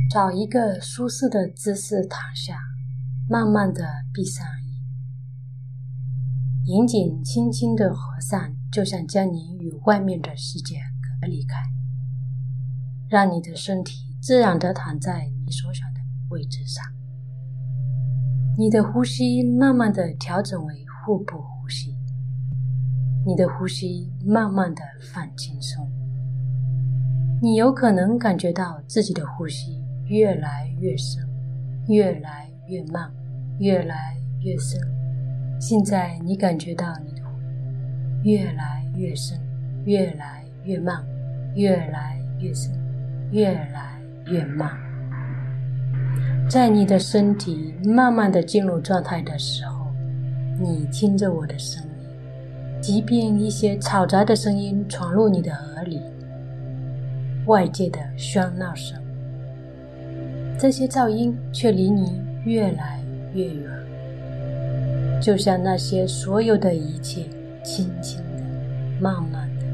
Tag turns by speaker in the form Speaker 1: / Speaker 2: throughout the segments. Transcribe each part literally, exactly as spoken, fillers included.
Speaker 1: 找一个舒适的姿势躺下，慢慢地闭上眼，眼睛轻轻地合上，就像将你与外面的世界隔离开，让你的身体自然地躺在你所想的位置上。你的呼吸慢慢地调整为腹部呼吸，你的呼吸慢慢地放轻松。你有可能感觉到自己的呼吸越来越深，越来越慢，越来越深。现在你感觉到你的呼吸越来越深，越来越慢，越来越深，越来越慢。在你的身体慢慢地进入状态的时候，你听着我的声音，即便一些嘈杂的声音闯入你的耳里，外界的喧闹声，这些噪音却离你越来越远，就像那些所有的一切轻轻的、慢慢的。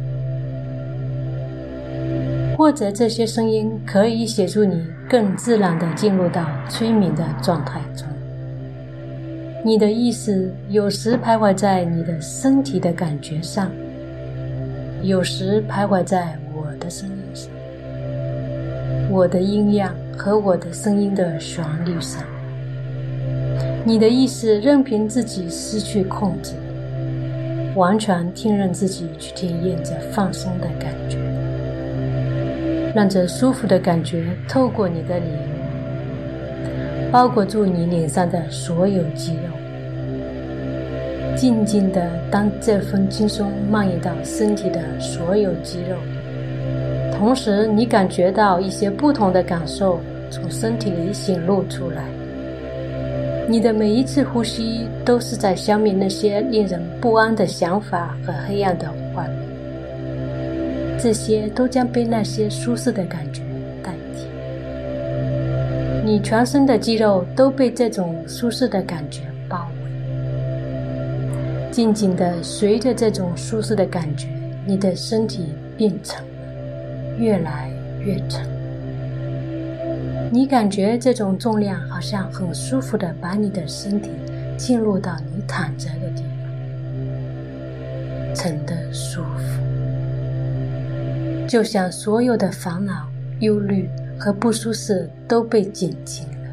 Speaker 1: 或者这些声音可以协助你更自然地进入到催眠的状态中。你的意识有时徘徊在你的身体的感觉上，有时徘徊在我的声音上，我的音量和我的声音的旋律上。你的意识任凭自己失去控制，完全听任自己去体验这放松的感觉，让这舒服的感觉透过你的脸，包裹住你脸上的所有肌肉，静静地当这份轻松蔓延到身体的所有肌肉，同时你感觉到一些不同的感受从身体里显露出来。你的每一次呼吸都是在消灭那些令人不安的想法和黑暗的画面，这些都将被那些舒适的感觉代替。你全身的肌肉都被这种舒适的感觉包围，静静地随着这种舒适的感觉，你的身体变沉了，越来越沉。你感觉这种重量好像很舒服地把你的身体进入到你躺着的地方，沉得舒服，就像所有的烦恼、忧虑和不舒适都被减轻了。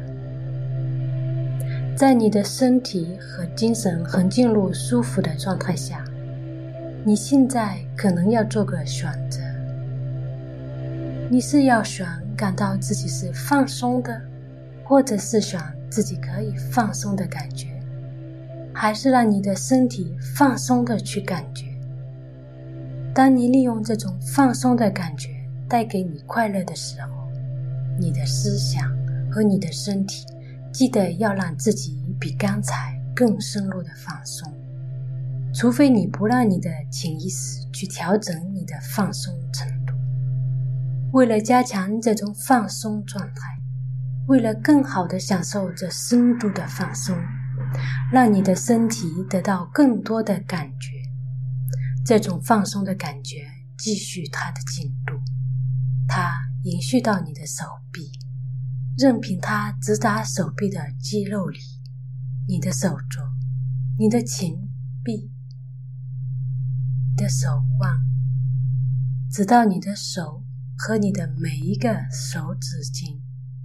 Speaker 1: 在你的身体和精神很进入舒服的状态下，你现在可能要做个选择。你是要选感到自己是放松的，或者是选自己可以放松的感觉，还是让你的身体放松的去感觉。当你利用这种放松的感觉带给你快乐的时候，你的思想和你的身体记得要让自己比刚才更深入的放松，除非你不让你的潜意识去调整你的放松程度。为了加强这种放松状态，为了更好地享受这深度的放松，让你的身体得到更多的感觉，这种放松的感觉继续它的进度，它延续到你的手臂，任凭它直达手臂的肌肉里，你的手肘，你的前臂，你的手腕，直到你的手和你的每一个手指尖。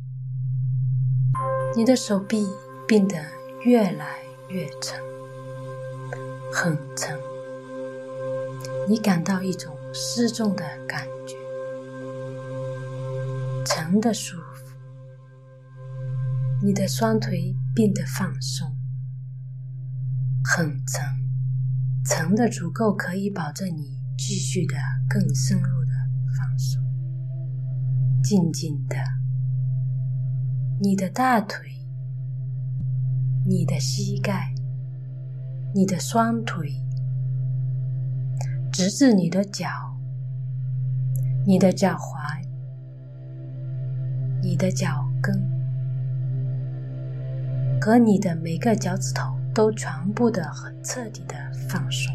Speaker 1: 你的手臂变得越来越沉，很沉，你感到一种失重的感觉，沉的舒服。你的双腿变得放松，很沉，沉的足够可以保证你继续的更深入的放松。静静的，你的大腿，你的膝盖，你的双腿，直至你的脚，你的脚踝，你的脚跟，和你的每个脚趾头都全部的很彻底的放松。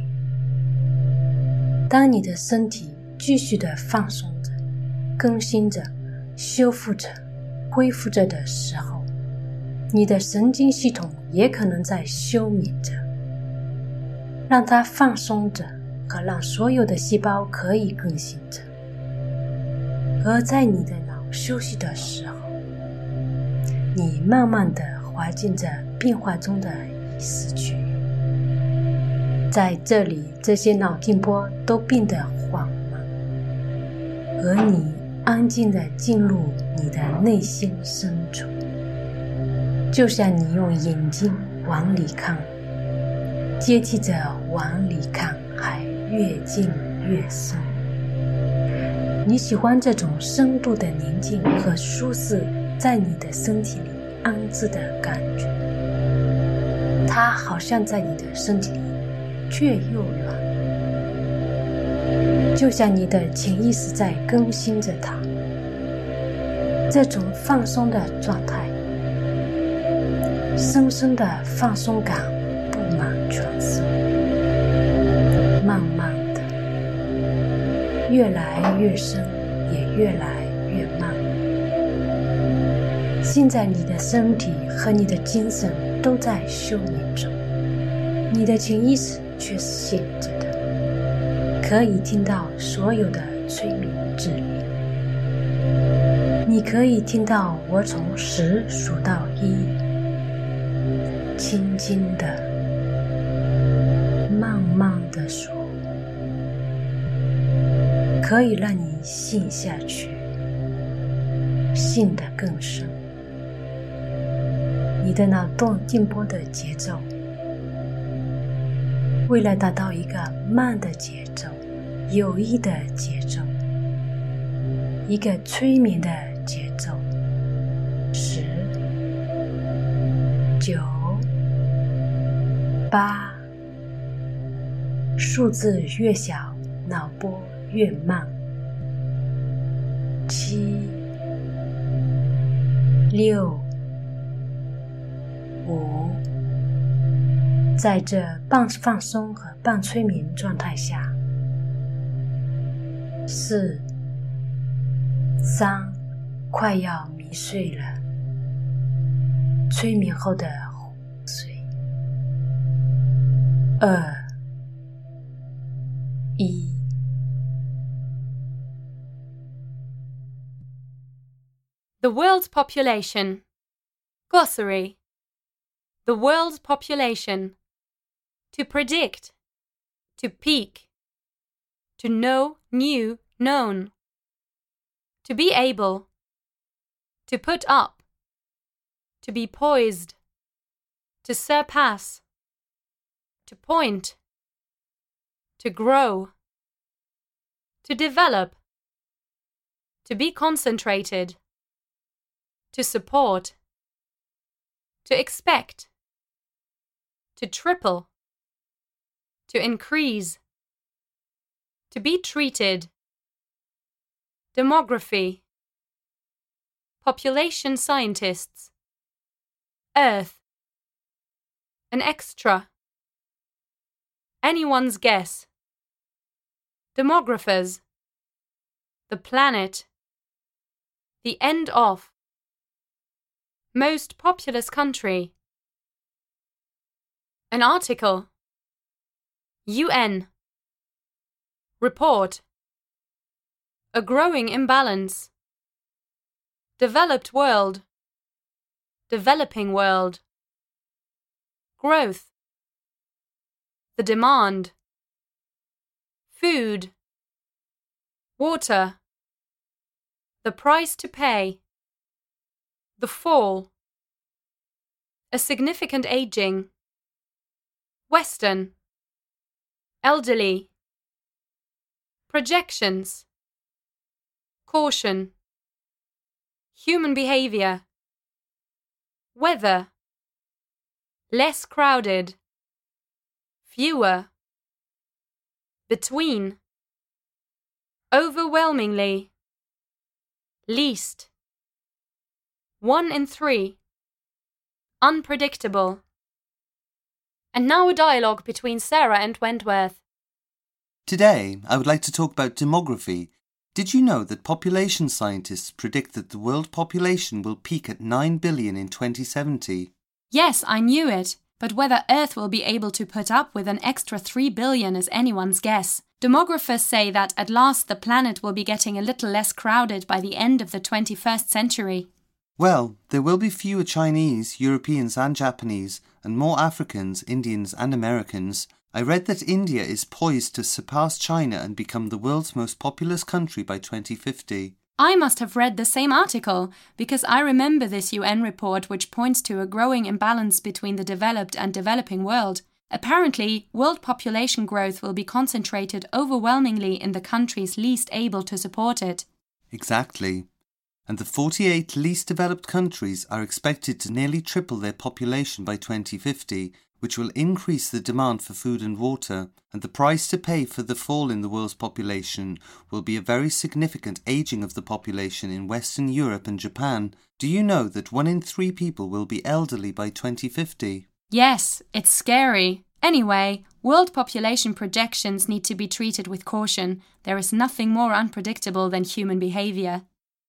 Speaker 1: 当你的身体继续的放松着，更新着，修复着， 恢复着的时候，你的神经系统也可能在休眠着，让它放松着和让所有的细胞可以更新着。而在你的脑休息的时候，你慢慢地滑进着变化中的意识区域，在这里这些脑电波都变得缓慢，而你安静地进入你的内心深处，就像你用眼睛往里看，接替着往里看还越进越深。你喜欢这种深度的宁静和舒适在你的身体里安置的感觉，它好像在你的身体里却又软，就像你的潜意识在更新着它。这种放松的状态，深深的放松感布满全身，慢慢的越来越深，也越来越慢。现在你的身体和你的精神都在休眠中，你的潜意识却是醒着的，可以听到所有的催眠指令。你可以听到我从十数到一，轻轻的慢慢的数，可以让你陷下去，陷得更深。你的脑动电波的节奏，为了达到一个慢的节奏，有益的节奏，一个催眠的节奏，十、九、八，数字越小，脑波越慢，七、六、五，在这半放松和半催眠状态下，四、三，快要迷睡了，催眠后的昏睡，二、一。
Speaker 2: The world's population. Glossary. The world's population. To predict. To peak. To know new known. To be able. To put up. To be poised. To surpass. To point. To grow. To develop. To be concentrated. To support. To expect. To triple. To increase. To be treated. Demography. Population scientists. Earth. An extra. Anyone's guess. Demographers. The planet. The end of. Most populous country. An article. U N. Report. A growing imbalance. Developed world. Developing world. Growth. The demand. Food. Water. The price to pay. The fall. A significant aging. Western. Elderly. Projections. Caution. Human behavior. Weather. Less crowded. Fewer. Between. Overwhelmingly. Least. One in three. Unpredictable. And now a dialogue between Sarah and Wentworth.
Speaker 3: Today, I would like to talk about demography. Did you know that population scientists predict that the world population will peak at nine billion in twenty seventy?
Speaker 2: Yes, I knew it, but whether Earth will be able to put up with an extra three billion is anyone's guess. Demographers say that at last the planet will be getting a little less crowded by the end of the twenty-first century.
Speaker 3: Well, there will be fewer Chinese, Europeans and Japanese, and more Africans, Indians and Americans. I read that India is poised to surpass China and become the world's most populous country by twenty fifty.
Speaker 2: I must have read the same article, because I remember this U N report which points to a growing imbalance between the developed and developing world. Apparently, world population growth will be concentrated overwhelmingly in the countries least able to support it.
Speaker 3: Exactly. And the forty-eight least developed countries are expected to nearly triple their population by twenty fifty, which will increase the demand for food and water, and the price to pay for the fall in the world's population will be a very significant ageing of the population in Western Europe and Japan. Do you know that one in three people will be elderly by twenty fifty?
Speaker 2: Yes, it's scary. Anyway, world population projections need to be treated with caution. There is nothing more unpredictable than human behavior.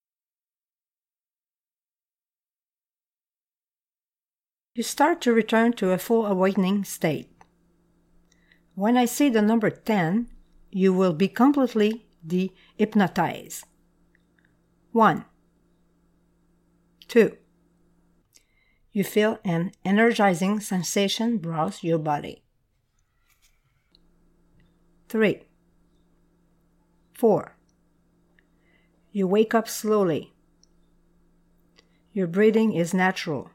Speaker 4: You start to return to a full awakening state. When I say the number ten, you will be completely de-hypnotized. One. Two. You feel an energizing sensation browse your body. Three. Four. You wake up slowly. Your breathing is natural.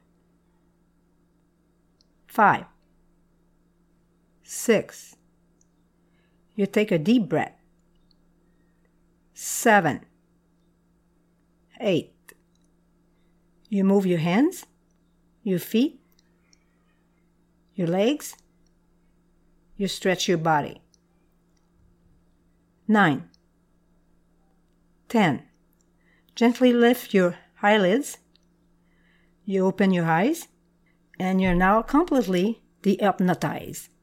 Speaker 4: Five. Six. You take a deep breath. Seven. Eight. You move your hands, your feet, your legs. You stretch your body. Nine. Ten. Gently lift your eyelids. You open your eyes. And you're now completely de-hypnotized.